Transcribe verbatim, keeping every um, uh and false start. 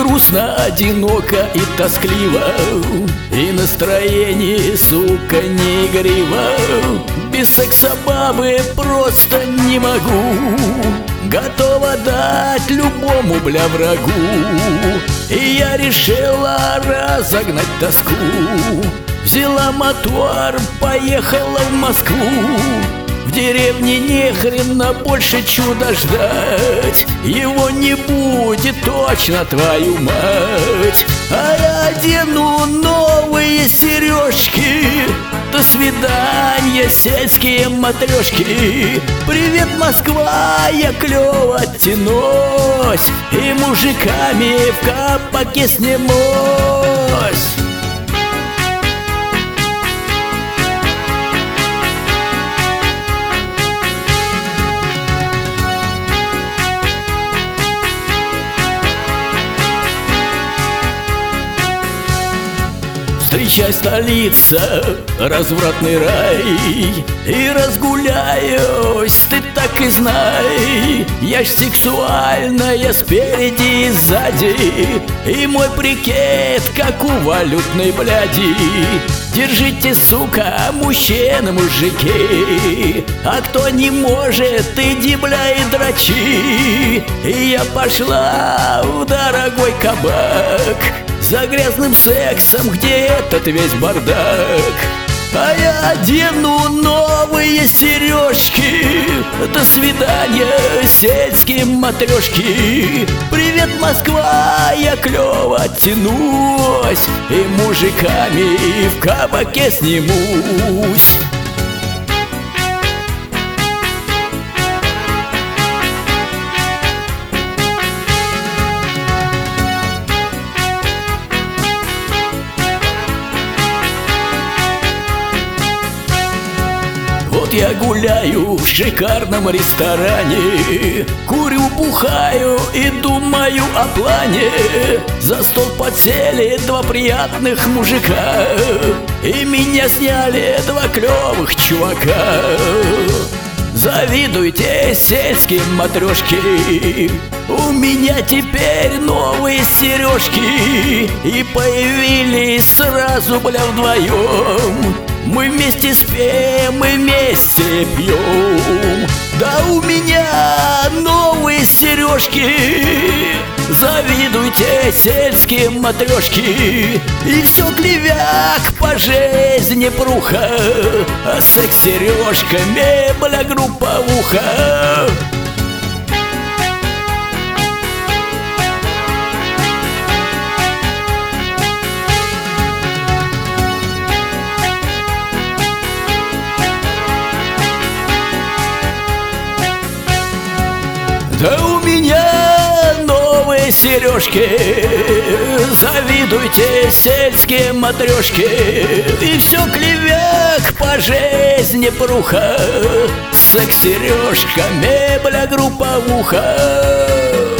грустно, одиноко и тоскливо, и настроение, сука, не игриво. Без секса, бабы, просто не могу. Готова дать любому, бля, врагу. И я решила разогнать тоску. Взяла мотор, поехала в Москву. В деревне ни хрена больше чуда ждать. Его не будет точно, твою мать. А я одену новые сережки. До свидания, сельские матрешки. Привет, Москва, я клёво тянусь и мужиками в капоке снимусь. Встречай, столица, развратный рай, и разгуляюсь, ты так и знай. Я ж сексуальная спереди и сзади, и мой прикид, как у валютной бляди. Держите, сука, мужчины, мужики, а кто не может, иди, бля, и дрочи. И я пошла в дорогой кабак за грязным сексом, где этот весь бардак. А я одену новые сережки. До свидания, сельские матрешки. Привет, Москва, я клёво тянусь и мужиками в кабаке снимусь. Вот я гуляю в шикарном ресторане, курю, бухаю и думаю о плане. За стол подсели два приятных мужика, и меня сняли два клёвых чувака. Завидуйте, сельские матрешки, у меня теперь новые сережки. И появились сразу, бля, вдвоем. Мы вместе спим, мы вместе пьем. Да у меня новые сережки. Завидуйте, сельские матрешки. И все клевяк по жизни пруха, а секс с сережками, бля, групповуха. Да у меня новые сережки. Завидуйте, сельские матрешки. И все клевяк по жизни пруха, секс с сережками, бля, групповуха.